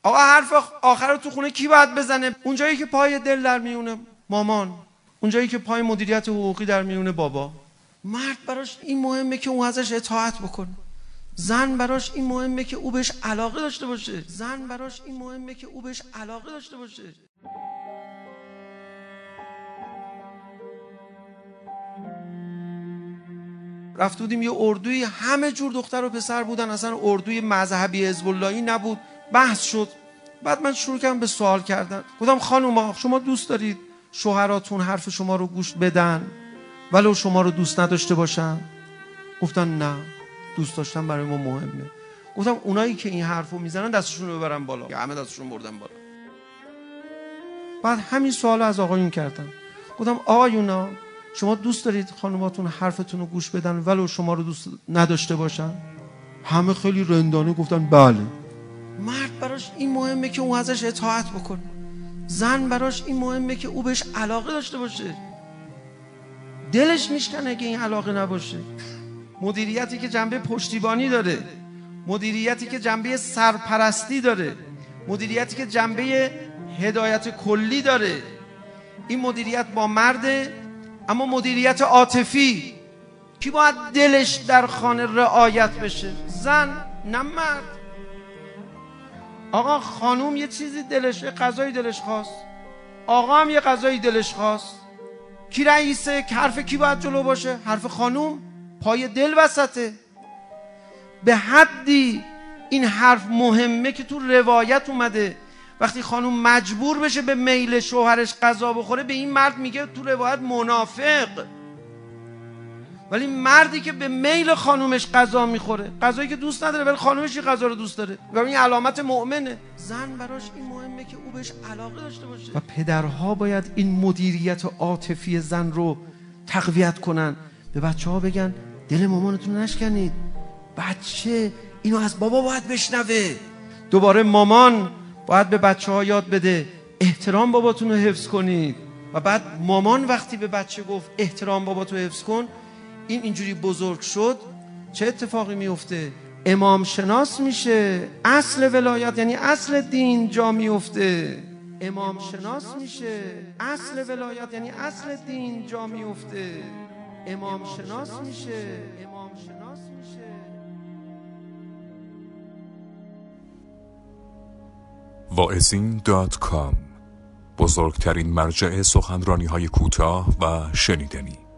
آقا حرف آخر رو تو خونه کی باید بزنه؟ اونجایی که پای دل در میونه مامان، اونجایی که پای مدیریت حقوقی در میونه بابا. مرد براش این مهمه که اون ازش اطاعت بکنه. زن براش این مهمه که او بهش علاقه داشته باشه. رفت بودیم یه اردوی همه جور دختر و پسر بودن، اصلا اردوی مذهبی حزب اللهی نبود. بحث شد، بعد من شروع کردم به سوال کردن. گفتم خانوما شما دوست دارید شوهراتون حرف شما رو گوش بدن ولو شما رو دوست نداشته باشن؟ گفتن نه، دوست داشتن برای ما مهمه. گفتم اونایی که این حرفو میزنن دستشون رو ببرن بالا. یا همه دستشون بردن بالا. بعد همین سوالو از آقایون کردم. گفتم آقایونا شما دوست دارید خانوماتون حرفتون رو گوش بدن ولو شما رو دوست نداشته باشن؟ همه خیلی رندانه گفتن بله. مرد براش این مهمه که اون ازش اطاعت بکنه. زن براش این مهمه که او بهش علاقه داشته باشه. دلش میشکنه که این علاقه نباشه. مدیریتی که جنبه پشتیبانی داره، مدیریتی که جنبه سرپرستی داره، مدیریتی که جنبه هدایت کلی داره، این مدیریت با مرده. اما مدیریت عاطفی کی باید دلش در خانه رعایت بشه؟ زن، نه مرد. آقا خانوم یه چیزی دلش، یه غذایی دلش خواست، آقا هم یه غذایی دلش خواست، کی رئیسه؟ حرف کی باید جلو باشه؟ حرف خانوم. پای دل وسطه. به حدی این حرف مهمه که تو روایت اومده وقتی خانوم مجبور بشه به میل شوهرش غذا بخوره، به این مرد میگه تو روایت منافق. ولی مردی که به میل خانومش غذا میخوره، غذایی که دوست نداره ولی خانومش این غذا رو دوست داره، و این علامت مؤمنه. زن براش این مهمه که او بهش علاقه داشته باشه. و پدرها باید این مدیریت عاطفی زن رو تقویت کنن. به بچه‌ها بگن دل مامانتون رو نشکنید، بچه اینو از بابا باید بشنوه. دوباره مامان باید به بچه‌ها یاد بده احترام باباتون رو حفظ کنید. و بعد مامان وقتی به بچه گفت احترام باباتو حفظ کن، این اینجوری بزرگ شد، چه اتفاقی میفته؟ امام شناس میشه. اصل ولایت یعنی اصل دین جا میفته. امام شناس میشه. اصل ولایت یعنی اصل دین جا میفته. امام شناس میشه. واعظین.com، بزرگترین مرجع سخنرانی‌های کوتاه و شنیدنی.